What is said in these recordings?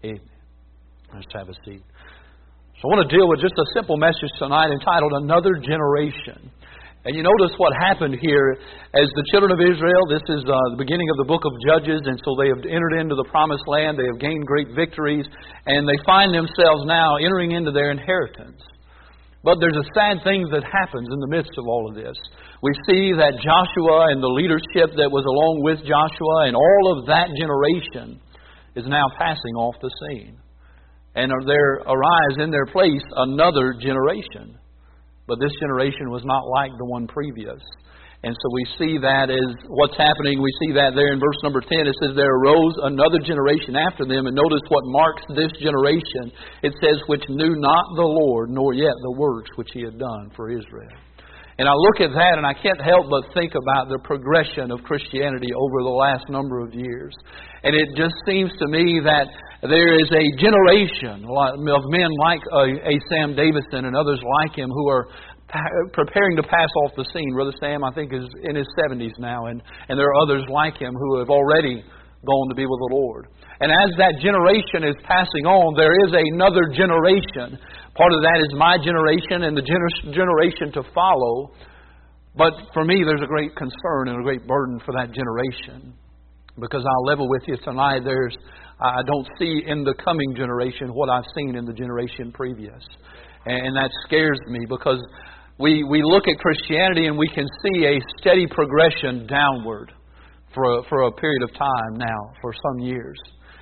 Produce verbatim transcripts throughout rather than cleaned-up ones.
Amen. Let's have a seat. So I want to deal with just a simple message tonight entitled Another Generation. And you notice what happened here as the children of Israel. This is uh, the beginning of the book of Judges, and so they have entered into the promised land. They have gained great victories, and they find themselves now entering into their inheritance. But there's a sad thing that happens in the midst of all of this. We see that Joshua and the leadership that was along with Joshua and all of that generation is now passing off the scene. And there arise in their place another generation. But this generation was not like the one previous. And so we see that as what's happening. We see that there in verse number ten. It says, there arose another generation after them. And notice what marks this generation. It says, which knew not the Lord, nor yet the works which He had done for Israel. And I look at that and I can't help but think about the progression of Christianity over the last number of years. And it just seems to me that there is a generation of men like a Sam Davison and others like him who are preparing to pass off the scene. Brother Sam, I think, is in his seventies now, and, and there are others like him who have already gone to be with the Lord. And as that generation is passing on, there is another generation. Part of that is my generation and the gener- generation to follow. But for me, there's a great concern and a great burden for that generation. Because I'll level with you tonight, there's I don't see in the coming generation what I've seen in the generation previous. And that scares me because we, we look at Christianity and we can see a steady progression downward for a, for a period of time now, for some years.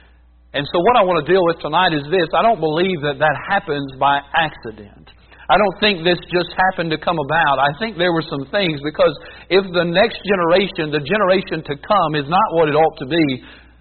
And so what I want to deal with tonight is this. I don't believe that that happens by accident. I don't think this just happened to come about. I think there were some things, because if the next generation, the generation to come, is not what it ought to be,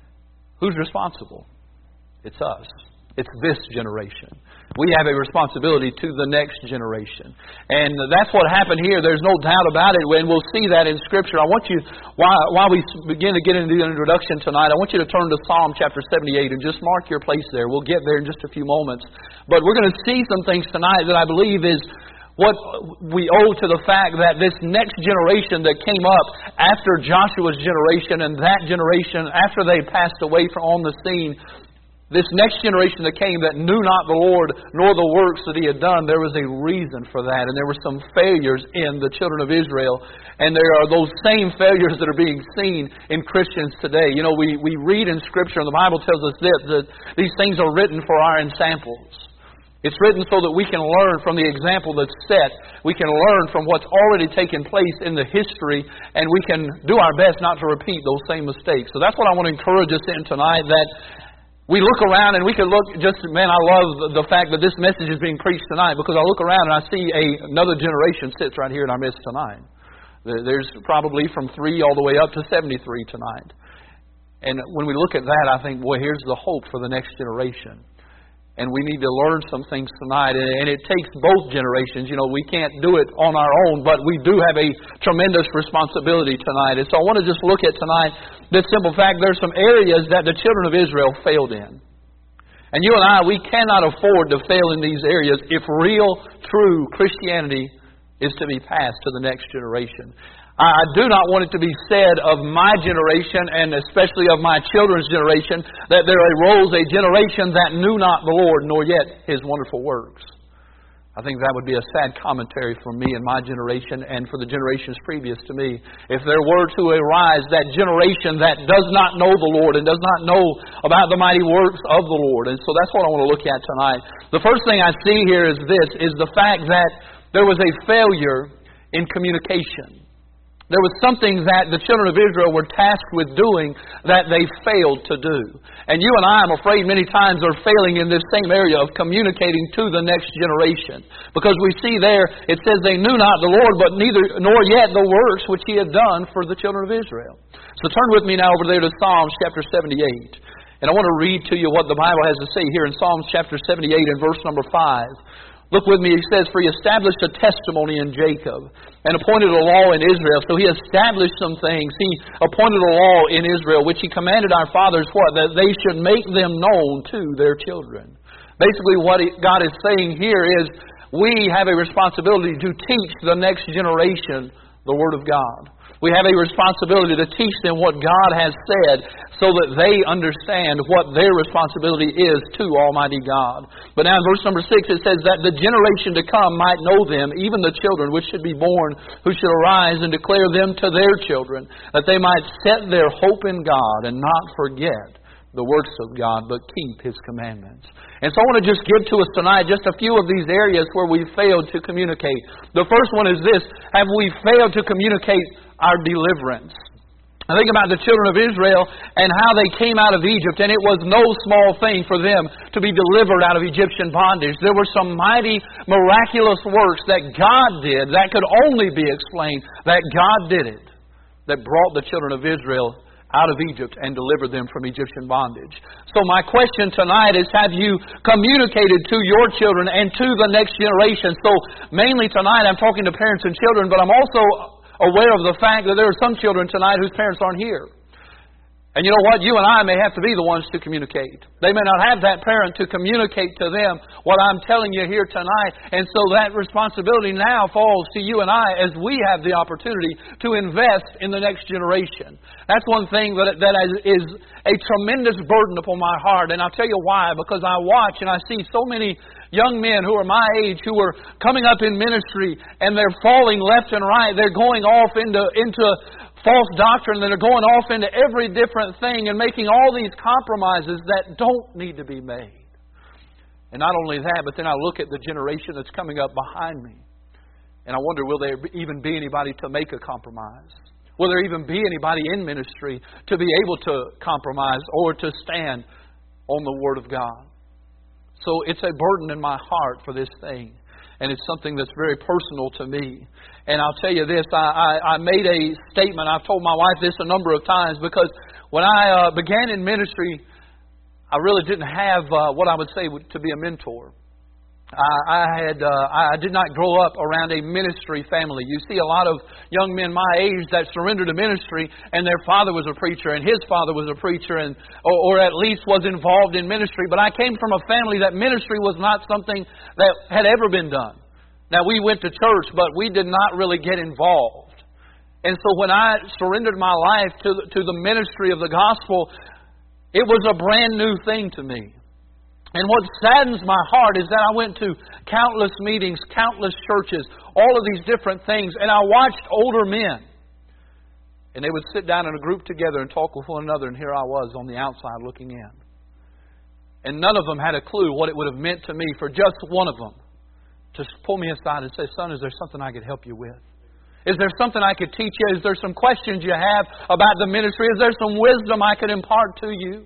who's responsible? It's us. It's this generation. We have a responsibility to the next generation. And that's what happened here. There's no doubt about it. And we'll see that in Scripture. I want you, while, while we begin to get into the introduction tonight, I want you to turn to Psalm chapter seventy-eight and just mark your place there. We'll get there in just a few moments. But we're going to see some things tonight that I believe is what we owe to the fact that this next generation that came up after Joshua's generation and that generation after they passed away from on the scene, this next generation that came that knew not the Lord nor the works that He had done, there was a reason for that. And there were some failures in the children of Israel. And there are those same failures that are being seen in Christians today. You know, we, we read in Scripture, and the Bible tells us this, that these things are written for our ensamples. It's written so that we can learn from the example that's set. We can learn from what's already taken place in the history, and we can do our best not to repeat those same mistakes. So that's what I want to encourage us in tonight, that we look around and we can look, just, man, I love the fact that this message is being preached tonight, because I look around and I see a, another generation sits right here in our midst tonight. There's probably from three all the way up to seventy-three tonight. And when we look at that, I think, boy, here's the hope for the next generation. And we need to learn some things tonight. And it takes both generations. You know, we can't do it on our own, but we do have a tremendous responsibility tonight. And so I want to just look at tonight this simple fact. There's some areas that the children of Israel failed in. And you and I, we cannot afford to fail in these areas if real, true Christianity is to be passed to the next generation. I do not want it to be said of my generation, and especially of my children's generation, that there arose a generation that knew not the Lord, nor yet His wonderful works. I think that would be a sad commentary for me and my generation, and for the generations previous to me, if there were to arise that generation that does not know the Lord and does not know about the mighty works of the Lord. And so that's what I want to look at tonight. The first thing I see here is this, is the fact that there was a failure in communication. There was something that the children of Israel were tasked with doing that they failed to do. And you and I, I'm afraid, many times are failing in this same area of communicating to the next generation. Because we see there, it says they knew not the Lord, but neither nor yet the works which He had done for the children of Israel. So turn with me now over there to Psalms chapter seventy-eight. And I want to read to you what the Bible has to say here in Psalms chapter seventy-eight and verse number five. Look with me, he says, for He established a testimony in Jacob and appointed a law in Israel. So He established some things. He appointed a law in Israel, which He commanded our fathers, what? That they should make them known to their children. Basically what God is saying here is we have a responsibility to teach the next generation the Word of God. We have a responsibility to teach them what God has said so that they understand what their responsibility is to Almighty God. But now in verse number six it says that the generation to come might know them, even the children which should be born, who should arise and declare them to their children, that they might set their hope in God and not forget the works of God, but keep His commandments. And so I want to just give to us tonight just a few of these areas where we failed to communicate. The first one is this: have we failed to communicate our deliverance? I think about the children of Israel and how they came out of Egypt, and it was no small thing for them to be delivered out of Egyptian bondage. There were some mighty, miraculous works that God did that could only be explained that God did it, that brought the children of Israel out of Egypt and delivered them from Egyptian bondage. So my question tonight is, have you communicated to your children and to the next generation? So mainly tonight I'm talking to parents and children, but I'm also aware of the fact that there are some children tonight whose parents aren't here. And you know what? You and I may have to be the ones to communicate. They may not have that parent to communicate to them what I'm telling you here tonight. And so that responsibility now falls to you and I as we have the opportunity to invest in the next generation. That's one thing that, that is a tremendous burden upon my heart. And I'll tell you why. Because I watch and I see so many young men who are my age who are coming up in ministry and they're falling left and right. They're going off into into false doctrine, and they're going off into every different thing and making all these compromises that don't need to be made. And not only that, but then I look at the generation that's coming up behind me, and I wonder, will there even be anybody to make a compromise? Will there even be anybody in ministry to be able to compromise or to stand on the Word of God? So it's a burden in my heart for this thing. And it's something that's very personal to me. And I'll tell you this, I, I, I made a statement. I've told my wife this a number of times, because when I uh, began in ministry, I really didn't have uh, what I would say to be a mentor. I, I had uh, I did not grow up around a ministry family. You see a lot of young men my age that surrendered to ministry, and their father was a preacher, and his father was a preacher, and or, or at least was involved in ministry. But I came from a family that ministry was not something that had ever been done. Now, we went to church, but we did not really get involved. And so when I surrendered my life to the, to the ministry of the gospel, it was a brand new thing to me. And what saddens my heart is that I went to countless meetings, countless churches, all of these different things, and I watched older men. And they would sit down in a group together and talk with one another, and here I was on the outside looking in. And none of them had a clue what it would have meant to me for just one of them to pull me aside and say, "Son, is there something I could help you with? Is there something I could teach you? Is there some questions you have about the ministry? Is there some wisdom I could impart to you?"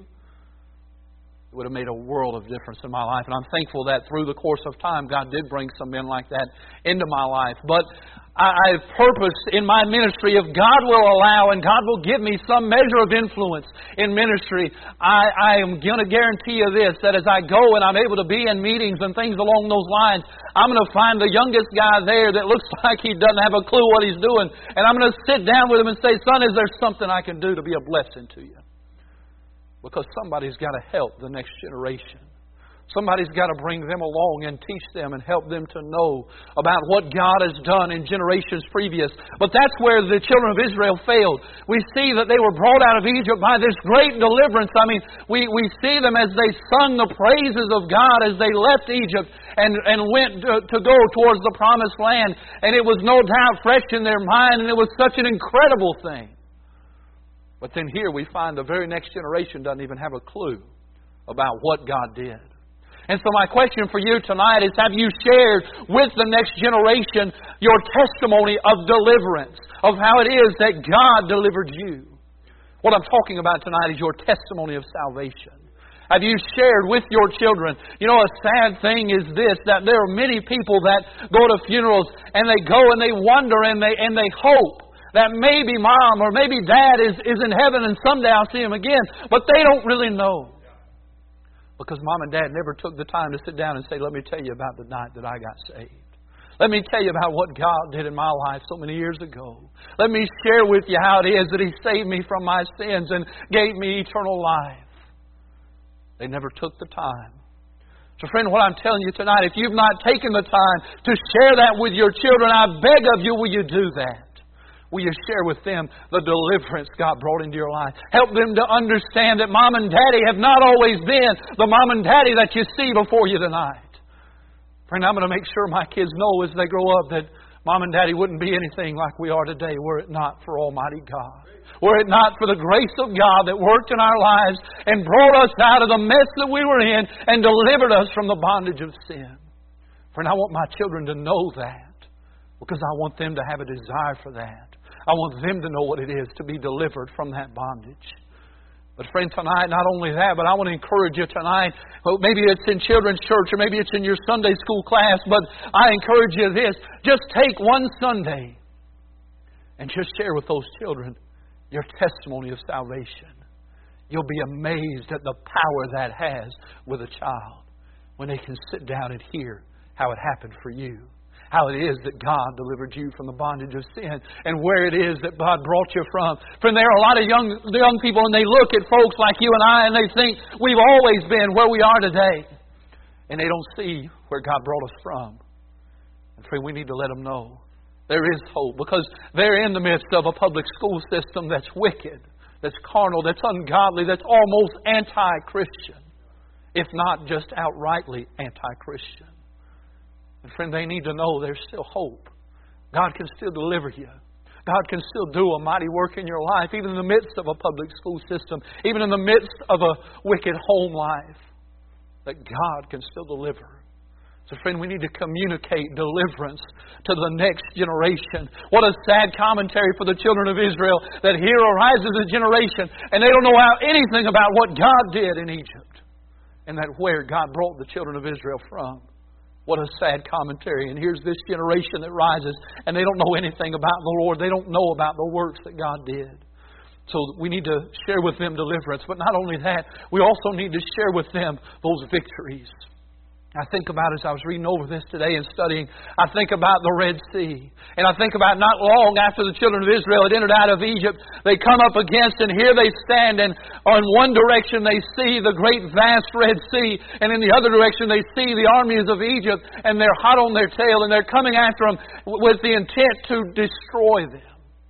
It would have made a world of difference in my life. And I'm thankful that through the course of time, God did bring some men like that into my life. But I, I purpose in my ministry, if God will allow and God will give me some measure of influence in ministry, I, I am going to guarantee you this, that as I go and I'm able to be in meetings and things along those lines, I'm going to find the youngest guy there that looks like he doesn't have a clue what he's doing. And I'm going to sit down with him and say, "Son, is there something I can do to be a blessing to you?" Because somebody's got to help the next generation. Somebody's got to bring them along and teach them and help them to know about what God has done in generations previous. But that's where the children of Israel failed. We see that they were brought out of Egypt by this great deliverance. I mean, we, we see them as they sung the praises of God as they left Egypt and, and went to, to go towards the promised land. And it was no doubt fresh in their mind, and it was such an incredible thing. But then here we find the very next generation doesn't even have a clue about what God did. And so my question for you tonight is, have you shared with the next generation your testimony of deliverance, of how it is that God delivered you? What I'm talking about tonight is your testimony of salvation. Have you shared with your children? You know, a sad thing is this, that there are many people that go to funerals and they go and they wonder and they and they hope that maybe mom or maybe dad is, is in heaven and someday I'll see him again. But they don't really know. Because mom and dad never took the time to sit down and say, "Let me tell you about the night that I got saved. Let me tell you about what God did in my life so many years ago. Let me share with you how it is that He saved me from my sins and gave me eternal life." They never took the time. So friend, what I'm telling you tonight, if you've not taken the time to share that with your children, I beg of you, will you do that? Will you share with them the deliverance God brought into your life? Help them to understand that Mom and Daddy have not always been the Mom and Daddy that you see before you tonight. Friend, I'm going to make sure my kids know as they grow up that Mom and Daddy wouldn't be anything like we are today were it not for Almighty God. Were it not for the grace of God that worked in our lives and brought us out of the mess that we were in and delivered us from the bondage of sin. Friend, I want my children to know that because I want them to have a desire for that. I want them to know what it is to be delivered from that bondage. But friend, tonight, not only that, but I want to encourage you tonight. Well, maybe it's in children's church or maybe it's in your Sunday school class, but I encourage you this. Just take one Sunday and just share with those children your testimony of salvation. You'll be amazed at the power that has with a child when they can sit down and hear how it happened for you. How it is that God delivered you from the bondage of sin and where it is that God brought you from. Friend, there are a lot of young, young people and they look at folks like you and I and they think we've always been where we are today. And they don't see where God brought us from. And friend, we need to let them know there is hope because they're in the midst of a public school system that's wicked, that's carnal, that's ungodly, that's almost anti-Christian, if not just outrightly anti-Christian. And friend, they need to know there's still hope. God can still deliver you. God can still do a mighty work in your life, even in the midst of a public school system, even in the midst of a wicked home life, that God can still deliver. So friend, we need to communicate deliverance to the next generation. What a sad commentary for the children of Israel that here arises a generation and they don't know anything about what God did in Egypt and that where God brought the children of Israel from. What a sad commentary. And here's this generation that rises and they don't know anything about the Lord. They don't know about the works that God did. So we need to share with them deliverance. But not only that, we also need to share with them those victories. I think about as I was reading over this today and studying, I think about the Red Sea. And I think about not long after the children of Israel had entered out of Egypt, they come up against and here they stand and in one direction they see the great vast Red Sea and in the other direction they see the armies of Egypt and they're hot on their tail and they're coming after them with the intent to destroy them.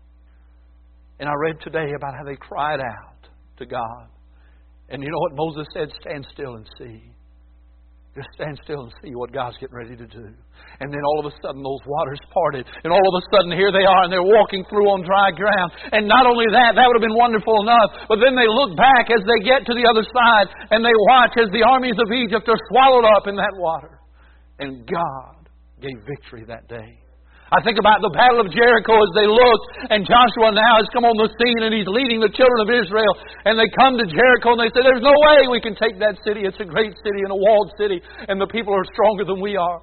And I read today about how they cried out to God. And you know what Moses said? Stand still and see. Just stand still and see what God's getting ready to do. And then all of a sudden those waters parted. And all of a sudden here they are and they're walking through on dry ground. And not only that, that would have been wonderful enough. But then they look back as they get to the other side and they watch as the armies of Egypt are swallowed up in that water. And God gave victory that day. I think about the Battle of Jericho as they looked, and Joshua now has come on the scene and he's leading the children of Israel. And they come to Jericho and they say, there's no way we can take that city. It's a great city and a walled city, and the people are stronger than we are.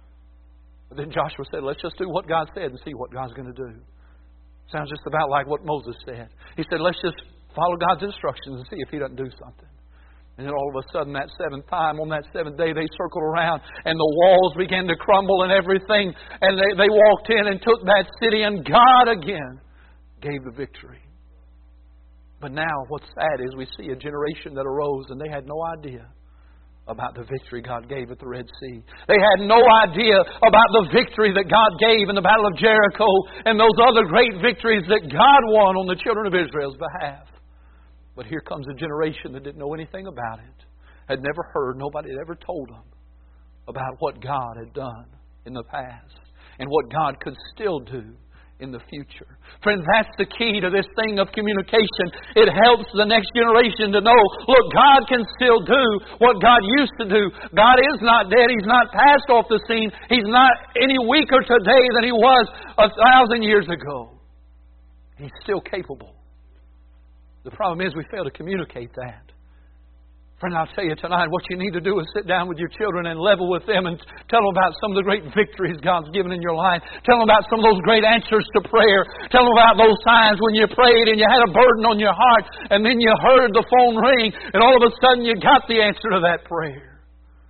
But then Joshua said, let's just do what God said and see what God's going to do. Sounds just about like what Moses said. He said, let's just follow God's instructions and see if He doesn't do something. And then all of a sudden, that seventh time, on that seventh day, they circled around and the walls began to crumble and everything. And they, they walked in and took that city, and God again gave the victory. But now, what's sad is we see a generation that arose and they had no idea about the victory God gave at the Red Sea. They had no idea about the victory that God gave in the Battle of Jericho and those other great victories that God won on the children of Israel's behalf. But here comes a generation that didn't know anything about it, had never heard, nobody had ever told them about what God had done in the past and what God could still do in the future. Friends, that's the key to this thing of communication. It helps the next generation to know, look, God can still do what God used to do. God is not dead. He's not passed off the scene. He's not any weaker today than He was a thousand years ago. He's still capable. The problem is we fail to communicate that. Friend, I'll tell you tonight, what you need to do is sit down with your children and level with them and tell them about some of the great victories God's given in your life. Tell them about some of those great answers to prayer. Tell them about those times when you prayed and you had a burden on your heart and then you heard the phone ring and all of a sudden you got the answer to that prayer.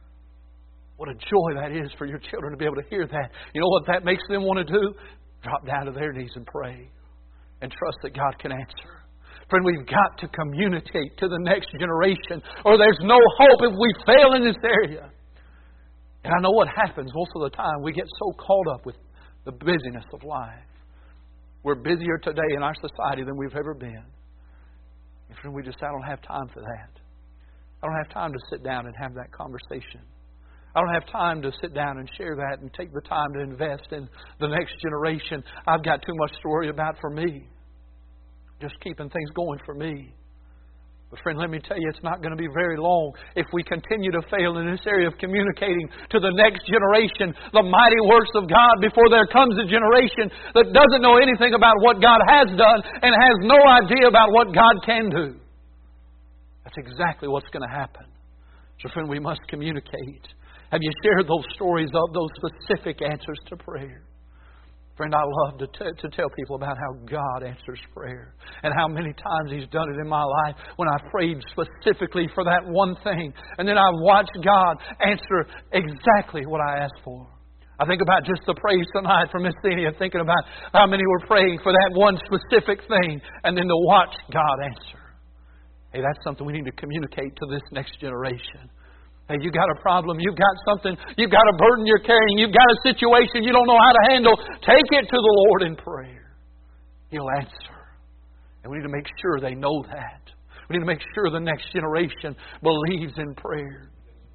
What a joy that is for your children to be able to hear that. You know what that makes them want to do? Drop down to their knees and pray and trust that God can answer. Friend, we've got to communicate to the next generation or there's no hope if we fail in this area. And I know what happens most of the time. We get so caught up with the busyness of life. We're busier today in our society than we've ever been. And friend, we just, I don't have time for that. I don't have time to sit down and have that conversation. I don't have time to sit down and share that and take the time to invest in the next generation. I've got too much to worry about for me. Just keeping things going for me. But friend, let me tell you, it's not going to be very long if we continue to fail in this area of communicating to the next generation the mighty works of God before there comes a generation that doesn't know anything about what God has done and has no idea about what God can do. That's exactly what's going to happen. So friend, we must communicate. Have you shared those stories of those specific answers to prayer? Friend, I love to, t- to tell people about how God answers prayer and how many times He's done it in my life when I prayed specifically for that one thing. And then I watched God answer exactly what I asked for. I think about just the praise tonight from Miss Cenia, thinking about how many were praying for that one specific thing and then to watch God answer. Hey, that's something we need to communicate to this next generation. Hey, you got a problem, you've got something, you've got a burden you're carrying, you've got a situation you don't know how to handle, take it to the Lord in prayer. He'll answer. And we need to make sure they know that. We need to make sure the next generation believes in prayer.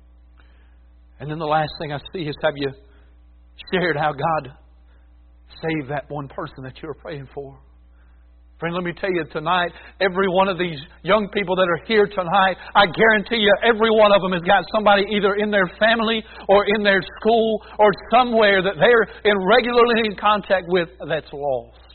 And then the last thing I see is, have you shared how God saved that one person that you were praying for? Friend, let me tell you tonight, every one of these young people that are here tonight, I guarantee you every one of them has got somebody either in their family or in their school or somewhere that they're in regularly in contact with that's lost.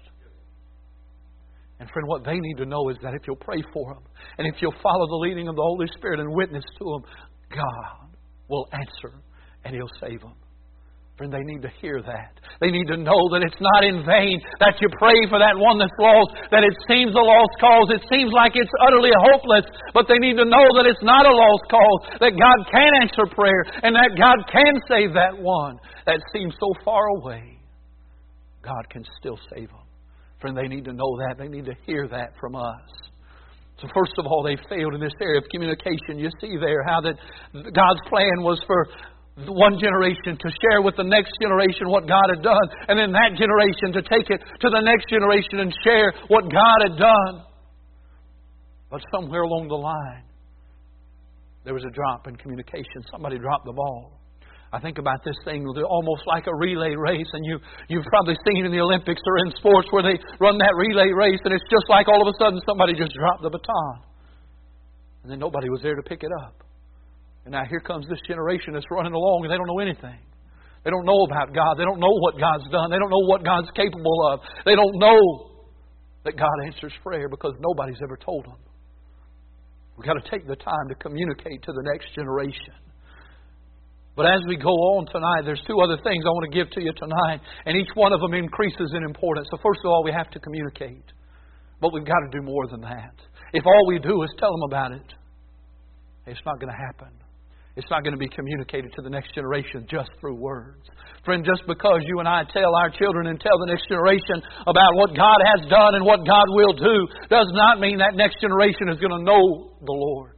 And friend, what they need to know is that if you'll pray for them and if you'll follow the leading of the Holy Spirit and witness to them, God will answer and He'll save them. Friend, they need to hear that. They need to know that it's not in vain that you pray for that one that's lost, that it seems a lost cause. It seems like it's utterly hopeless. But they need to know that it's not a lost cause, that God can answer prayer, and that God can save that one that seems so far away. God can still save them. Friend, they need to know that. They need to hear that from us. So first of all, they failed in this area of communication. You see there how that God's plan was for one generation to share with the next generation what God had done, and then that generation to take it to the next generation and share what God had done. But somewhere along the line, there was a drop in communication. Somebody dropped the ball. I think about this thing almost like a relay race, and you, you've probably seen in the Olympics or in sports where they run that relay race, and it's just like all of a sudden somebody just dropped the baton. And then nobody was there to pick it up. And now here comes this generation that's running along and they don't know anything. They don't know about God. They don't know what God's done. They don't know what God's capable of. They don't know that God answers prayer because nobody's ever told them. We've got to take the time to communicate to the next generation. But as we go on tonight, there's two other things I want to give to you tonight, and each one of them increases in importance. So first of all, we have to communicate. But we've got to do more than that. If all we do is tell them about it, it's not going to happen. It's not going to be communicated to the next generation just through words. Friend, just because you and I tell our children and tell the next generation about what God has done and what God will do does not mean that next generation is going to know the Lord.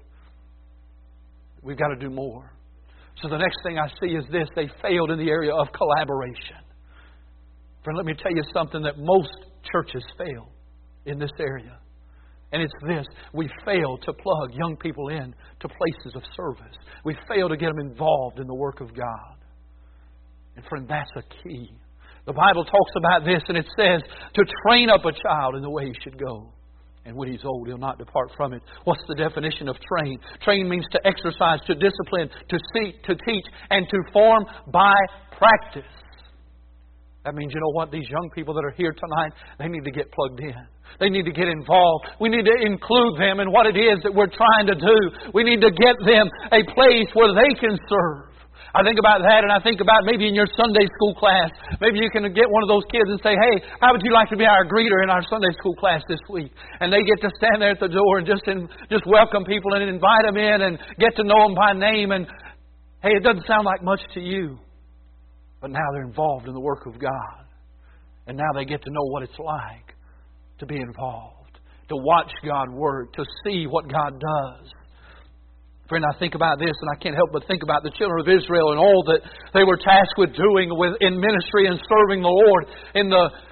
We've got to do more. So the next thing I see is this: they failed in the area of collaboration. Friend, let me tell you something that most churches fail in this area. And it's this: we fail to plug young people in to places of service. We fail to get them involved in the work of God. And friend, that's a key. The Bible talks about this, and it says to train up a child in the way he should go. And when he's old, he'll not depart from it. What's the definition of train? Train means to exercise, to discipline, to seek, to teach, and to form by practice. That means, you know what? These young people that are here tonight, they need to get plugged in. They need to get involved. We need to include them in what it is that we're trying to do. We need to get them a place where they can serve. I think about that, and I think about maybe in your Sunday school class, maybe you can get one of those kids and say, hey, how would you like to be our greeter in our Sunday school class this week? And they get to stand there at the door and just, in, just welcome people and invite them in and get to know them by name. And hey, it doesn't sound like much to you. But now they're involved in the work of God. And now they get to know what it's like to be involved, to watch God work, to see what God does. Friend, I think about this, and I can't help but think about the children of Israel and all that they were tasked with doing with, in ministry and serving the Lord in the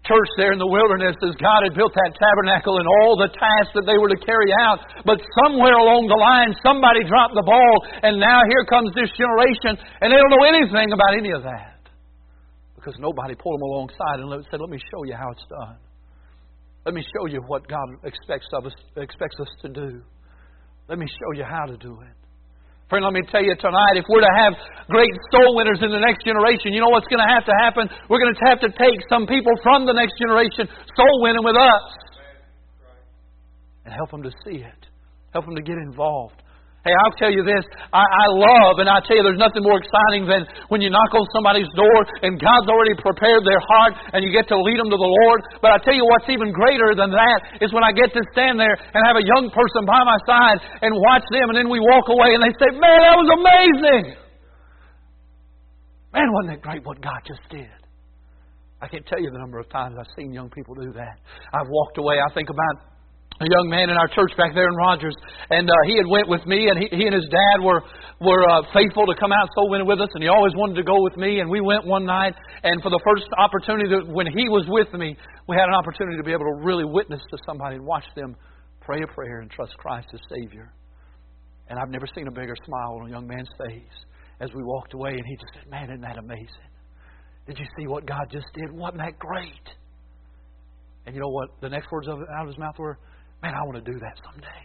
church there in the wilderness as God had built that tabernacle and all the tasks that they were to carry out. But somewhere along the line, somebody dropped the ball, and now here comes this generation, and they don't know anything about any of that. Because nobody pulled them alongside and said, let me show you how it's done. Let me show you what God expects of us, expects us to do. Let me show you how to do it. Friend, let me tell you tonight, if we're to have great soul winners in the next generation, you know what's going to have to happen? We're going to have to take some people from the next generation soul winning with us. And help them to see it. Help them to get involved. Hey, I'll tell you this. I, I love, and I tell you there's nothing more exciting than when you knock on somebody's door and God's already prepared their heart and you get to lead them to the Lord. But I tell you what's even greater than that is when I get to stand there and have a young person by my side and watch them, and then we walk away and they say, man, that was amazing. Man, wasn't that great what God just did? I can't tell you the number of times I've seen young people do that. I've walked away. I think about a young man in our church back there in Rogers, and uh, he had went with me, and he, he and his dad were were uh, faithful to come out soul winning with us, and he always wanted to go with me. And we went one night, and for the first opportunity, that when he was with me, we had an opportunity to be able to really witness to somebody and watch them pray a prayer and trust Christ as Savior. And I've never seen a bigger smile on a young man's face as we walked away, and he just said, "Man, isn't that amazing? Did you see what God just did? Wasn't that great?" And you know what? The next words out of his mouth were, "Man, I want to do that someday."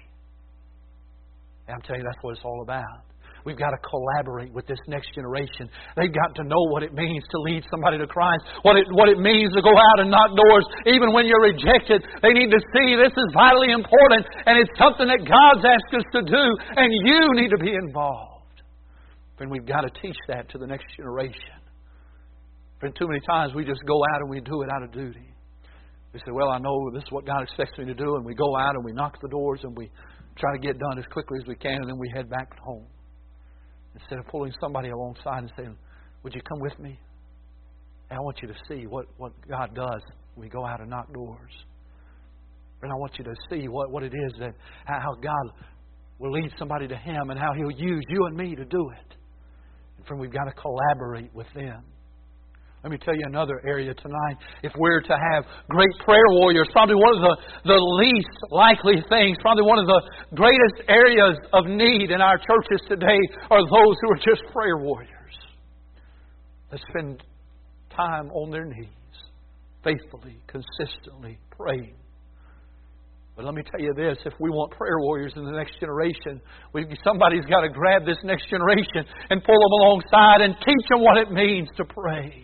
And I'm telling you, that's what it's all about. We've got to collaborate with this next generation. They've got to know what it means to lead somebody to Christ, what it, what it means to go out and knock doors. Even when you're rejected, they need to see this is vitally important, and it's something that God's asked us to do, and you need to be involved. And we've got to teach that to the next generation. And too many times we just go out and we do it out of duty. We say, well, I know this is what God expects me to do, and we go out and we knock the doors and we try to get done as quickly as we can, and then we head back home. Instead of pulling somebody alongside and saying, would you come with me? And I want you to see what, what God does when we go out and knock doors. And I want you to see what, what it is that how God will lead somebody to Him and how He'll use you and me to do it. And friend, we've got to collaborate with them. Let me tell you another area tonight. If we're to have great prayer warriors, probably one of the, the least likely things, probably one of the greatest areas of need in our churches today are those who are just prayer warriors that spend time on their knees, faithfully, consistently praying. But let me tell you this, if we want prayer warriors in the next generation, we, somebody's got to grab this next generation and pull them alongside and teach them what it means to pray.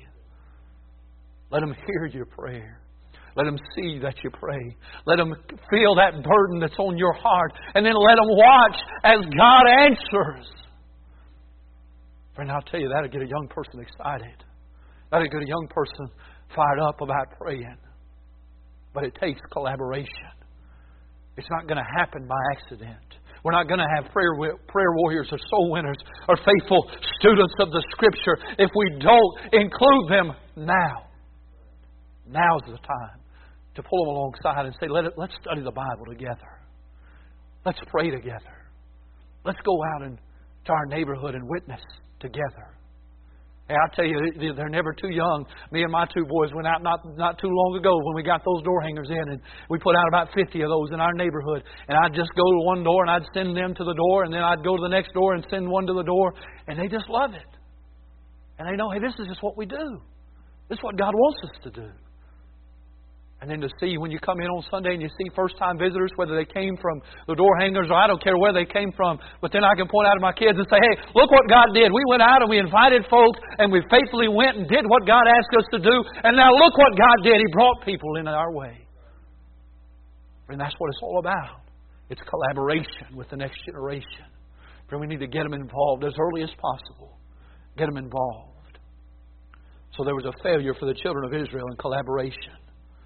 Let them hear your prayer. Let them see that you pray. Let them feel that burden that's on your heart. And then let them watch as God answers. Friend, I'll tell you, that'll get a young person excited. That'll get a young person fired up about praying. But it takes collaboration. It's not going to happen by accident. We're not going to have prayer prayer warriors or soul winners or faithful students of the Scripture if we don't include them now. Now's the time to pull them alongside and say, Let it, let's study the Bible together. Let's pray together. Let's go out and to our neighborhood and witness together. Hey, I tell you, they're never too young. Me and my two boys went out not, not too long ago when we got those door hangers in, and we put out about fifty of those in our neighborhood. And I'd just go to one door and I'd send them to the door, and then I'd go to the next door and send one to the door, and they just love it. And they know, hey, this is just what we do. This is what God wants us to do. And then to see when you come in on Sunday and you see first-time visitors, whether they came from the door hangers or I don't care where they came from, but then I can point out to my kids and say, hey, look what God did. We went out and we invited folks and we faithfully went and did what God asked us to do. And now look what God did. He brought people in our way. And that's what it's all about. It's collaboration with the next generation. And we need to get them involved as early as possible. Get them involved. So there was a failure for the children of Israel in collaboration.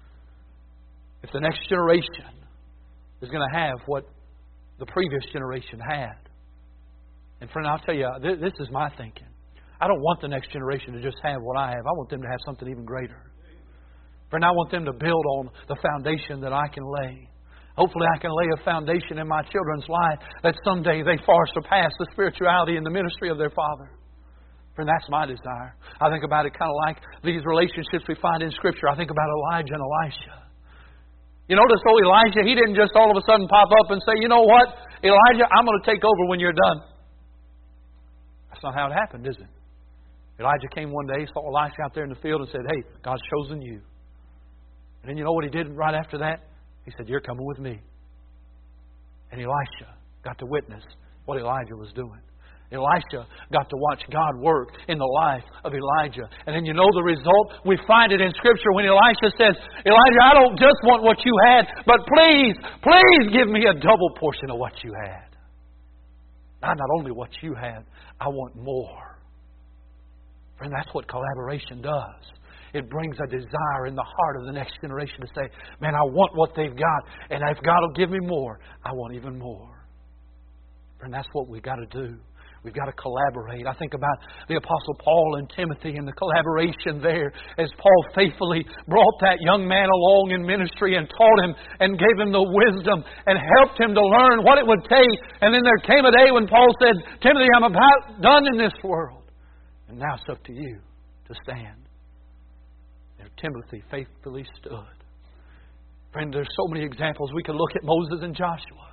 If the next generation is going to have what the previous generation had. And friend, I'll tell you, this is my thinking. I don't want the next generation to just have what I have. I want them to have something even greater. Friend, I want them to build on the foundation that I can lay. Hopefully I can lay a foundation in my children's life that someday they far surpass the spirituality and the ministry of their father. Friend, that's my desire. I think about it kind of like these relationships we find in Scripture. I think about Elijah and Elisha. You notice, though, Elijah, he didn't just all of a sudden pop up and say, you know what, Elijah, I'm going to take over when you're done. That's not how it happened, is it? Elijah came one day, saw Elisha out there in the field and said, hey, God's chosen you. And then you know what he did right after that? He said, you're coming with me. And Elisha got to witness what Elijah was doing. Elisha got to watch God work in the life of Elijah. And then you know the result? We find it in Scripture when Elisha says, Elijah, I don't just want what you had, but please, please give me a double portion of what you had. Not, not only what you had, I want more. Friend, that's what collaboration does. It brings a desire in the heart of the next generation to say, man, I want what they've got. And if God will give me more, I want even more. Friend, that's what we've got to do. We've got to collaborate. I think about the Apostle Paul and Timothy and the collaboration there as Paul faithfully brought that young man along in ministry and taught him and gave him the wisdom and helped him to learn what it would take. And then there came a day when Paul said, Timothy, I'm about done in this world. And now it's up to you to stand. And Timothy faithfully stood. Friend, there's so many examples. We could look at Moses and Joshua.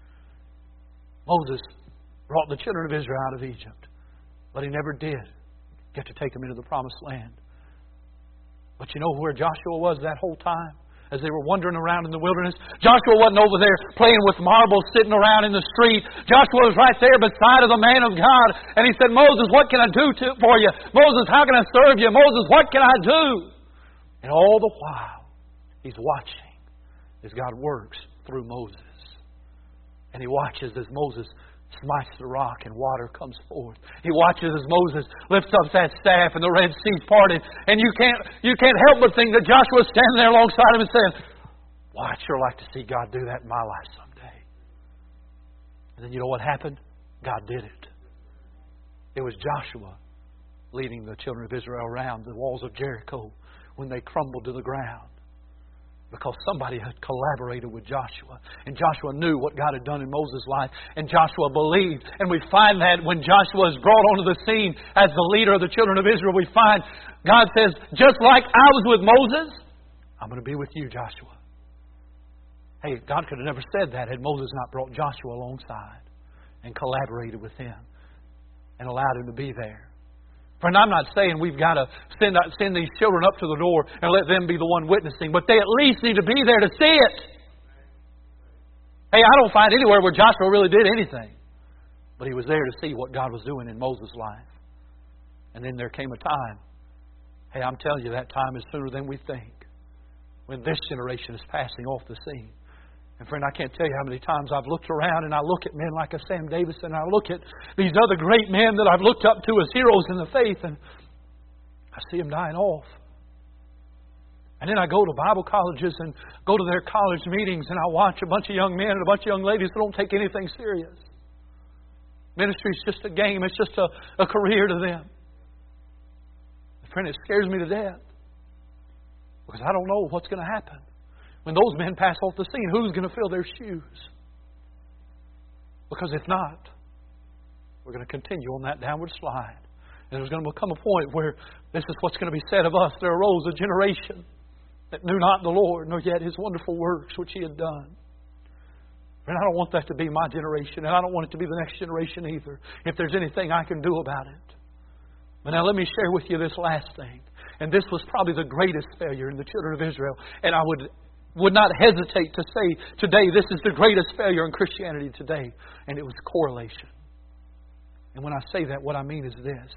Moses brought the children of Israel out of Egypt. But he never did get to take them into the promised land. But you know where Joshua was that whole time? As they were wandering around in the wilderness. Joshua wasn't over there playing with marbles, sitting around in the street. Joshua was right there beside of the man of God. And he said, Moses, what can I do to, for you? Moses, how can I serve you? Moses, what can I do? And all the while, he's watching as God works through Moses. And he watches as Moses smites the rock and water comes forth. He watches as Moses lifts up that staff and the Red Sea's parted. And you can't you can't help but think that Joshua's standing there alongside him and saying, well, I'd sure like to see God do that in my life someday. And then you know what happened? God did it. It was Joshua leading the children of Israel around the walls of Jericho when they crumbled to the ground. Because somebody had collaborated with Joshua. And Joshua knew what God had done in Moses' life. And Joshua believed. And we find that when Joshua is brought onto the scene as the leader of the children of Israel, we find God says, just like I was with Moses, I'm going to be with you, Joshua. Hey, God could have never said that had Moses not brought Joshua alongside and collaborated with him and allowed him to be there. Friend, I'm not saying we've got to send, send these children up to the door and let them be the one witnessing, but they at least need to be there to see it. Hey, I don't find anywhere where Joshua really did anything. But he was there to see what God was doing in Moses' life. And then there came a time. Hey, I'm telling you, that time is sooner than we think. When this generation is passing off the scene. And friend, I can't tell you how many times I've looked around and I look at men like a Sam Davis and I look at these other great men that I've looked up to as heroes in the faith and I see them dying off. And then I go to Bible colleges and go to their college meetings and I watch a bunch of young men and a bunch of young ladies who don't take anything serious. Ministry is just a game. It's just a, a career to them. Friend, it scares me to death. Because I don't know what's going to happen. When those men pass off the scene, who's going to fill their shoes? Because if not, we're going to continue on that downward slide. And there's going to become a point where this is what's going to be said of us. There arose a generation that knew not the Lord, nor yet His wonderful works which He had done. And I don't want that to be my generation, and I don't want it to be the next generation either, if there's anything I can do about it. But now let me share with you this last thing. And this was probably the greatest failure in the children of Israel. And I would would not hesitate to say today this is the greatest failure in Christianity today. And it was correlation. And when I say that, what I mean is this.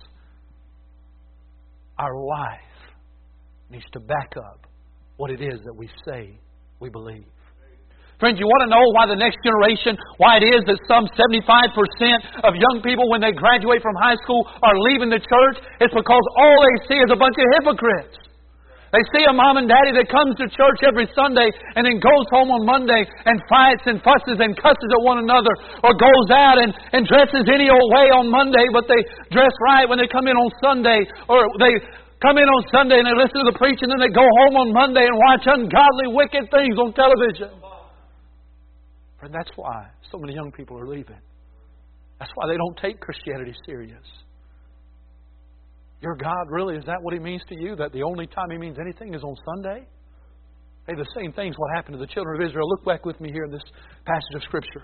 Our life needs to back up what it is that we say we believe. Friends, you want to know why the next generation, why it is that some seventy-five percent of young people when they graduate from high school are leaving the church? It's because all they see is a bunch of hypocrites. They see a mom and daddy that comes to church every Sunday and then goes home on Monday and fights and fusses and cusses at one another, or goes out and, and dresses any old way on Monday, but they dress right when they come in on Sunday, or they come in on Sunday and they listen to the preaching and then they go home on Monday and watch ungodly, wicked things on television. And that's why so many young people are leaving. That's why they don't take Christianity serious. Your God, really, is that what He means to you? That the only time He means anything is on Sunday? Hey, the same thing's what happened to the children of Israel. Look back with me here in this passage of Scripture.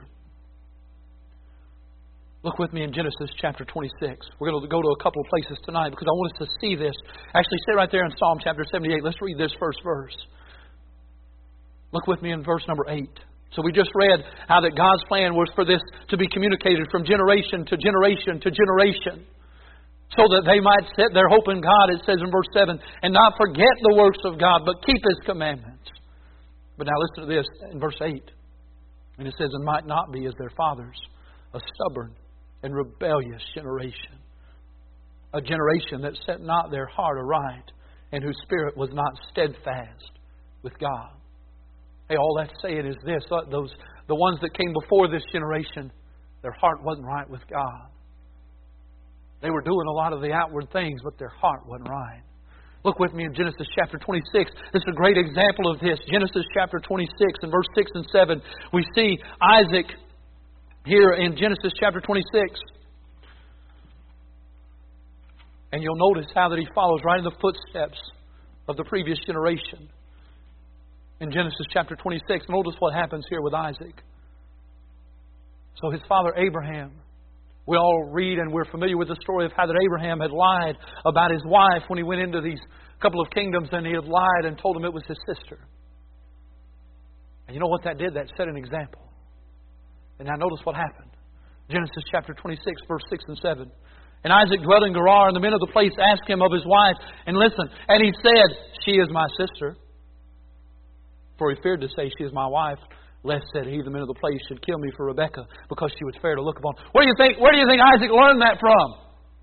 Look with me in Genesis chapter twenty-six. We're going to go to a couple of places tonight because I want us to see this. Actually, stay right there in Psalm chapter seventy-eight. Let's read this first verse. Look with me in verse number eight. So we just read how that God's plan was for this to be communicated from generation to generation to generation, so that they might set their hope in God, it says in verse seven, and not forget the works of God, but keep His commandments. But now listen to this in verse eight. And it says, and might not be as their fathers, a stubborn and rebellious generation, a generation that set not their heart aright, and whose spirit was not steadfast with God. Hey, all that's saying is this: those the ones that came before this generation, their heart wasn't right with God. They were doing a lot of the outward things, but their heart wasn't right. Look with me in Genesis chapter twenty-six. This is a great example of this. Genesis chapter twenty-six and verse six and seven. We see Isaac here in Genesis chapter twenty-six. And you'll notice how that he follows right in the footsteps of the previous generation. In Genesis chapter twenty-six, notice what happens here with Isaac. So his father Abraham, we all read and we're familiar with the story of how that Abraham had lied about his wife when he went into these couple of kingdoms, and he had lied and told them it was his sister. And you know what that did? That set an example. And now notice what happened. Genesis chapter twenty-six, verse six and seven. And Isaac dwelt in Gerar, and the men of the place asked him of his wife. And listen, and he said, she is my sister. For he feared to say, she is my wife, lest, said he, the men of the place should kill me for Rebekah, because she was fair to look upon. Where do you think, where do you think Isaac learned that from?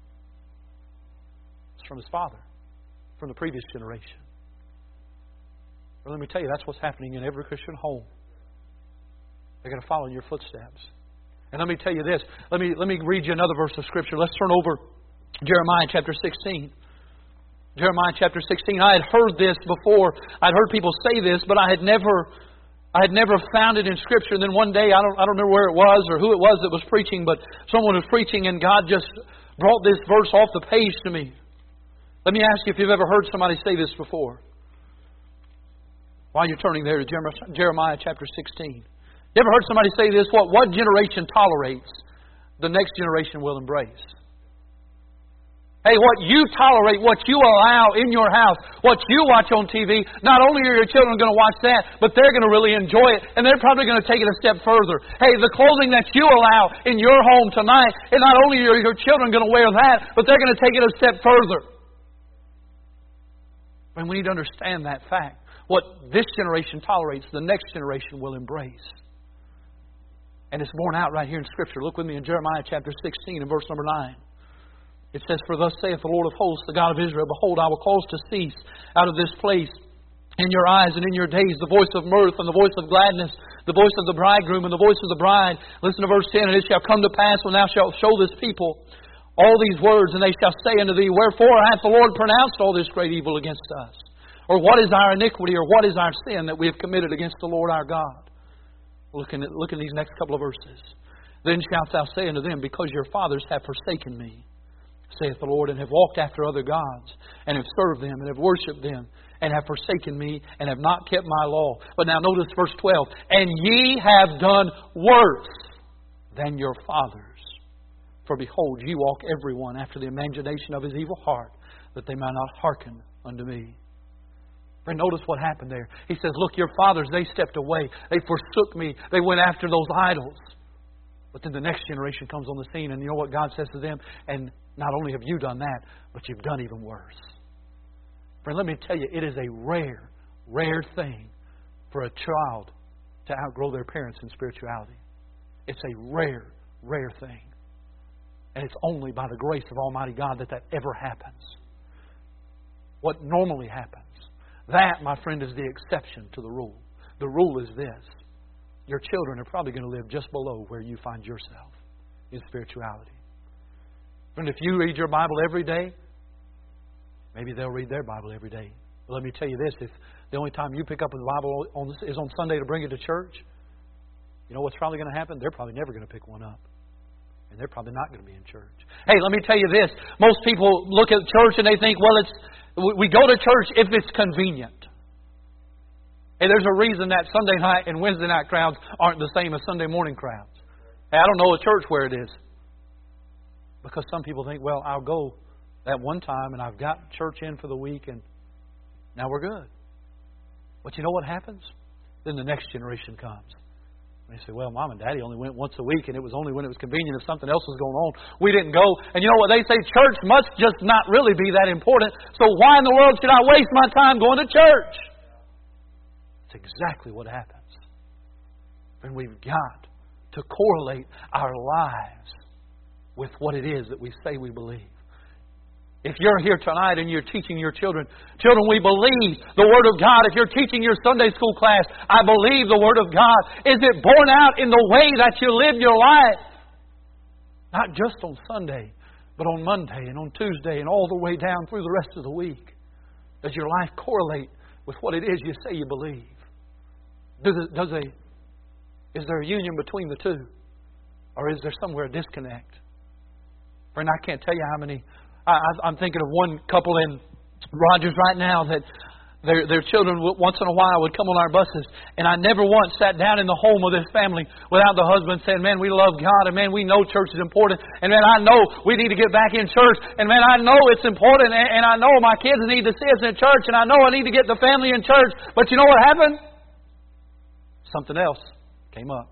It's from his father, from the previous generation. Well, let me tell you, that's what's happening in every Christian home. They're going to follow in your footsteps. And let me tell you this. Let me, let me read you another verse of Scripture. Let's turn over Jeremiah chapter sixteen. Jeremiah chapter sixteen. I had heard this before. I'd heard people say this, but I had never, I had never found it in Scripture. And then one day, I don't, I don't remember where it was or who it was that was preaching, but someone was preaching, and God just brought this verse off the page to me. Let me ask you if you've ever heard somebody say this before. While you're turning there to Jeremiah chapter sixteen. You ever heard somebody say this? What, what generation tolerates, the next generation will embrace. Hey, what you tolerate, what you allow in your house, what you watch on T V, not only are your children going to watch that, but they're going to really enjoy it, and they're probably going to take it a step further. Hey, the clothing that you allow in your home tonight, and not only are your children going to wear that, but they're going to take it a step further. And we need to understand that fact. What this generation tolerates, the next generation will embrace. And it's borne out right here in Scripture. Look with me in Jeremiah chapter sixteen and verse number nine. It says, for thus saith the Lord of hosts, the God of Israel, behold, I will cause to cease out of this place in your eyes and in your days the voice of mirth and the voice of gladness, the voice of the bridegroom and the voice of the bride. Listen to verse ten. And it shall come to pass when thou shalt show this people all these words, and they shall say unto thee, wherefore hath the Lord pronounced all this great evil against us? Or what is our iniquity, or what is our sin that we have committed against the Lord our God? Look in, look in these next couple of verses. Then shalt thou say unto them, because your fathers have forsaken me, saith the Lord, and have walked after other gods, and have served them, and have worshipped them, and have forsaken me, and have not kept my law. But now notice verse twelve. And ye have done worse than your fathers. For behold, ye walk every one after the imagination of his evil heart, that they might not hearken unto me. Friend, notice what happened there. He says, look, your fathers, they stepped away. They forsook me. They went after those idols. But then the next generation comes on the scene, and you know what God says to them? And not only have you done that, but you've done even worse. Friend, let me tell you, it is a rare, rare thing for a child to outgrow their parents in spirituality. It's a rare, rare thing. And it's only by the grace of Almighty God that that ever happens. What normally happens, that, my friend, is the exception to the rule. The rule is this. Your children are probably going to live just below where you find yourself in spirituality. Friend, if you read your Bible every day, maybe they'll read their Bible every day. But let me tell you this. If the only time you pick up the Bible on, is on Sunday to bring it to church, you know what's probably going to happen? They're probably never going to pick one up. And they're probably not going to be in church. Hey, let me tell you this. Most people look at church and they think, well, it's we go to church if it's convenient. Hey, there's a reason that Sunday night and Wednesday night crowds aren't the same as Sunday morning crowds. Hey, I don't know a church where it is. Because some people think, well, I'll go that one time and I've got church in for the week and now we're good. But you know what happens? Then the next generation comes. And they say, well, Mom and Daddy only went once a week and it was only when it was convenient. If something else was going on, we didn't go. And you know what they say? Church must just not really be that important. So why in the world should I waste my time going to church? It's exactly what happens. And we've got to correlate our lives with what it is that we say we believe. If you're here tonight and you're teaching your children, children, we believe the Word of God. If you're teaching your Sunday school class, I believe the Word of God. Is it borne out in the way that you live your life? Not just on Sunday, but on Monday and on Tuesday and all the way down through the rest of the week. Does your life correlate with what it is you say you believe? Does it, does a, is there a union between the two? Or is there somewhere a disconnect? Friend, I can't tell you how many... I, I'm thinking of one couple in Rogers right now that their, their children once in a while would come on our buses. And I never once sat down in the home of this family without the husband saying, man, we love God. And man, we know church is important. And man, I know we need to get back in church. And man, I know it's important. And, and I know my kids need to see us in church. And I know I need to get the family in church. But you know what happened? Something else came up.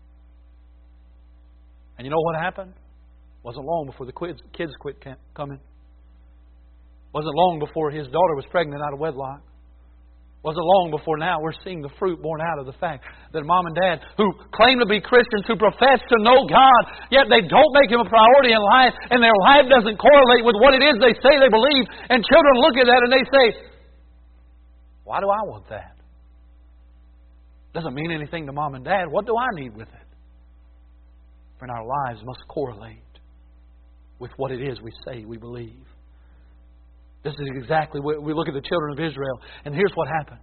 And you know what happened? Wasn't long before the kids, kids quit coming. Wasn't long before his daughter was pregnant out of wedlock. Wasn't long before now we're seeing the fruit born out of the fact that Mom and Dad, who claim to be Christians, who profess to know God, yet they don't make Him a priority in life, and their life doesn't correlate with what it is they say they believe. And children look at that and they say, why do I want that? Doesn't mean anything to Mom and Dad. What do I need with it? Friend, our lives must correlate with what it is we say we believe. This is exactly what we look at the children of Israel, and here's what happened.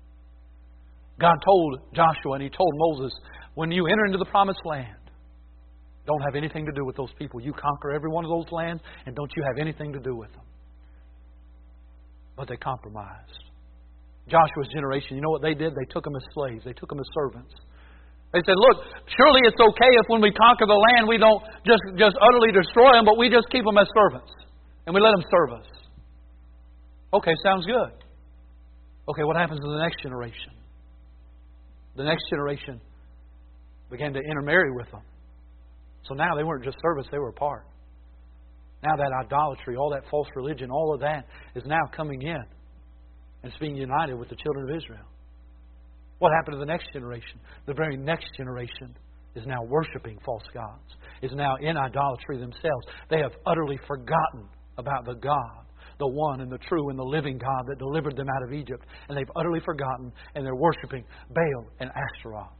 God told Joshua and He told Moses, when you enter into the promised land, don't have anything to do with those people. You conquer every one of those lands, and don't you have anything to do with them. But they compromised. Joshua's generation, you know what they did? They took them as slaves. They took them as servants. They said, look, surely it's okay if when we conquer the land we don't just, just utterly destroy them, but we just keep them as servants. And we let them serve us. Okay, sounds good. Okay, what happens to the next generation? The next generation began to intermarry with them. So now they weren't just servants, they were a part. Now that idolatry, all that false religion, all of that is now coming in. And it's being united with the children of Israel. What happened to the next generation? The very next generation is now worshiping false gods, is now in idolatry themselves. They have utterly forgotten about the God, the one and the true and the living God that delivered them out of Egypt. And they've utterly forgotten, and they're worshiping Baal and Ashtaroth.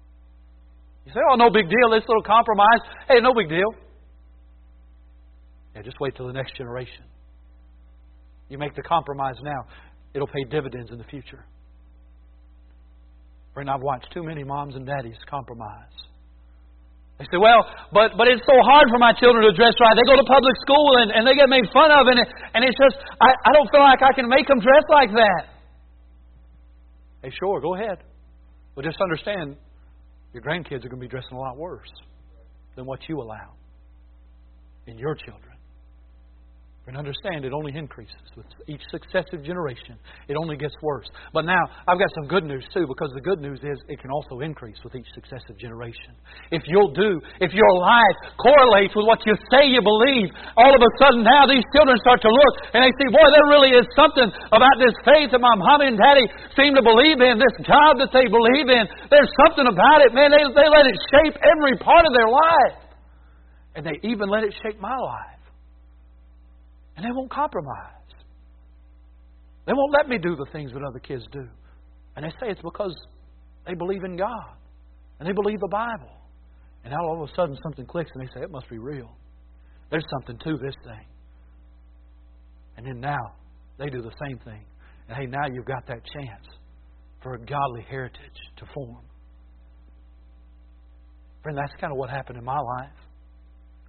You say, oh, no big deal, this little compromise. Hey, no big deal. Yeah, just wait till the next generation. You make the compromise now, it'll pay dividends in the future. Friend, I've watched too many moms and daddies compromise. They say, well, but but it's so hard for my children to dress right. They go to public school and, and they get made fun of, and, it, and it's just, I, I don't feel like I can make them dress like that. Hey, sure, go ahead. But just understand, your grandkids are going to be dressing a lot worse than what you allow in your children. And understand, it only increases with each successive generation. It only gets worse. But now, I've got some good news too, because the good news is it can also increase with each successive generation. If you'll do, if your life correlates with what you say you believe, all of a sudden now these children start to look and they see, boy, there really is something about this faith that my mom and daddy seem to believe in, this God that they believe in. There's something about it, man. They, they let it shape every part of their life. And they even let it shape my life. And they won't compromise. They won't let me do the things that other kids do. And they say it's because they believe in God. And they believe the Bible. And now all of a sudden something clicks and they say, it must be real. There's something to this thing. And then now they do the same thing. And hey, now you've got that chance for a godly heritage to form. Friend, that's kind of what happened in my life.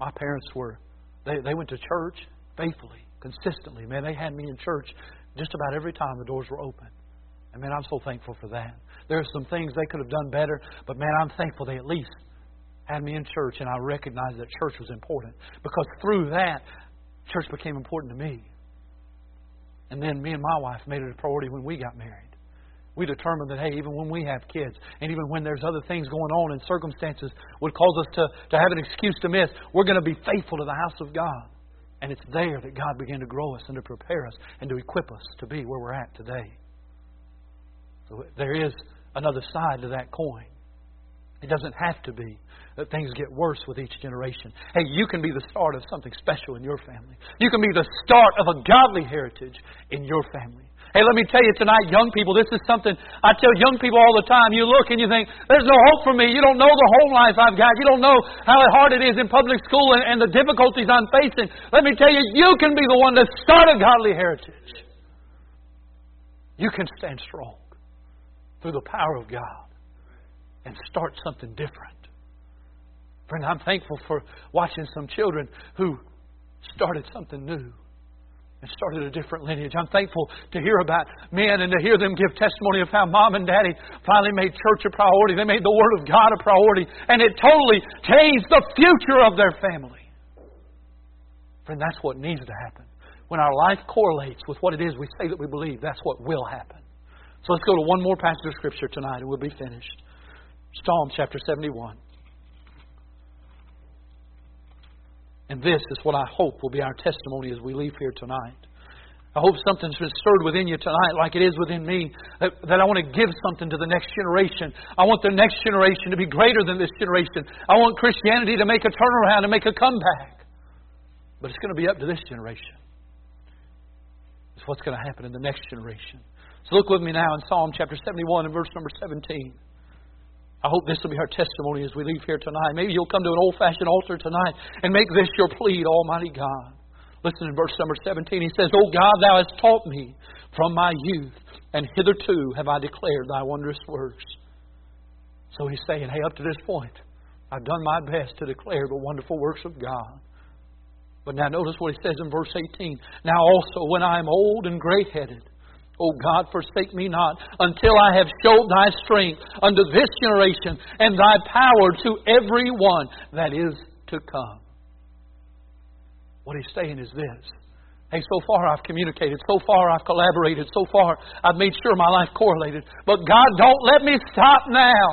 My parents were, they, they went to church faithfully, consistently. Man, they had me in church just about every time the doors were open. And man, I'm so thankful for that. There are some things they could have done better, but man, I'm thankful they at least had me in church, and I recognized that church was important. Because through that, church became important to me. And then me and my wife made it a priority when we got married. We determined that, hey, even when we have kids, and even when there's other things going on and circumstances would cause us to, to have an excuse to miss, we're going to be faithful to the house of God. And it's there that God began to grow us and to prepare us and to equip us to be where we're at today. So there is another side to that coin. It doesn't have to be that things get worse with each generation. Hey, you can be the start of something special in your family. You can be the start of a godly heritage in your family. Hey, let me tell you tonight, young people, this is something I tell young people all the time. You look and you think, there's no hope for me. You don't know the home life I've got. You don't know how hard it is in public school and, and the difficulties I'm facing. Let me tell you, you can be the one to start a godly heritage. You can stand strong through the power of God and start something different. Friend, I'm thankful for watching some children who started something new and started a different lineage. I'm thankful to hear about men and to hear them give testimony of how Mom and Daddy finally made church a priority. They made the Word of God a priority, and it totally changed the future of their family. Friend, that's what needs to happen. When our life correlates with what it is we say that we believe, that's what will happen. So let's go to one more passage of Scripture tonight and we'll be finished. Psalm chapter seventy-one. And this is what I hope will be our testimony as we leave here tonight. I hope something's been stirred within you tonight like it is within me. That, that I want to give something to the next generation. I want the next generation to be greater than this generation. I want Christianity to make a turnaround and make a comeback. But it's going to be up to this generation. It's what's going to happen in the next generation. So look with me now in Psalm chapter seventy-one and verse number seventeen. I hope this will be our testimony as we leave here tonight. Maybe you'll come to an old-fashioned altar tonight and make this your plea to Almighty God. Listen to verse number seventeen. He says, O God, Thou hast taught me from my youth, and hitherto have I declared Thy wondrous works. So he's saying, hey, up to this point, I've done my best to declare the wonderful works of God. But now notice what he says in verse eighteen. Now also, when I am old and gray-headed, O God, forsake me not, until I have showed Thy strength unto this generation, and Thy power to every one that is to come. What he's saying is this. Hey, so far I've communicated, so far I've collaborated, so far I've made sure my life correlated. But God, don't let me stop now.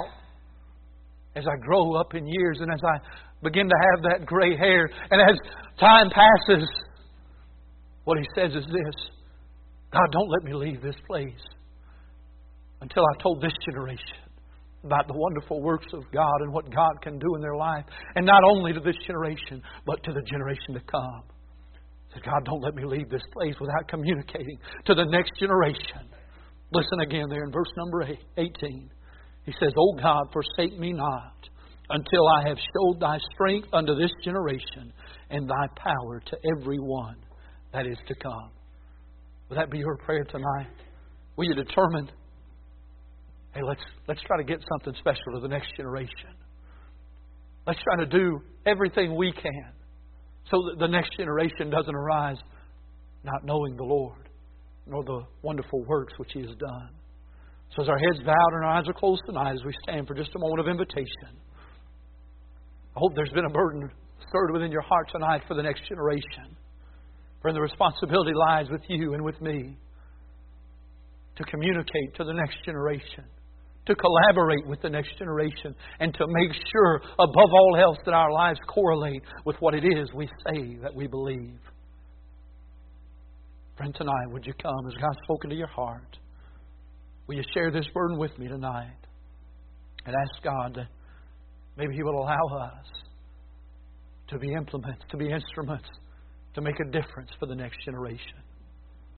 As I grow up in years and as I begin to have that gray hair, and as time passes, what he says is this. God, don't let me leave this place until I've told this generation about the wonderful works of God and what God can do in their life. And not only to this generation, but to the generation to come. So God, don't let me leave this place without communicating to the next generation. Listen again there in verse number eighteen. He says, O God, forsake me not until I have showed Thy strength unto this generation and Thy power to every one that is to come. Will that be your prayer tonight? Will you determine, hey, let's let's try to get something special to the next generation. Let's try to do everything we can so that the next generation doesn't arise not knowing the Lord nor the wonderful works which He has done. So as our heads bowed and our eyes are closed tonight, as we stand for just a moment of invitation, I hope there's been a burden stirred within your heart tonight for the next generation. For the responsibility lies with you and with me to communicate to the next generation, to collaborate with the next generation, and to make sure, above all else, that our lives correlate with what it is we say that we believe. Friend, tonight, would you come as God's spoken to your heart? Will you share this burden with me tonight? And ask God that maybe He will allow us to be implements, to be instruments, to make a difference for the next generation.